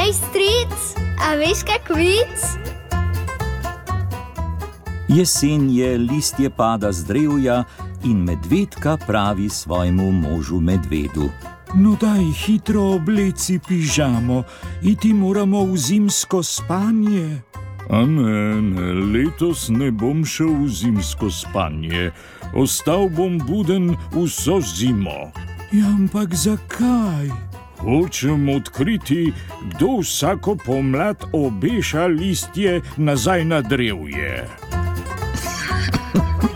Hej, stric, a veš kak vic? Jesen je, listje pada z drevja in medvedka pravi svojemu možu medvedu. No daj, hitro obleci pižamo, iti moramo v zimsko spanje. A ne, letos ne bom šel v zimsko spanje. Ostal bom buden vso zimo. Ja, ampak zakaj? Hočem odkriti, kdo vsako pomlad obeša listje nazaj na drevje.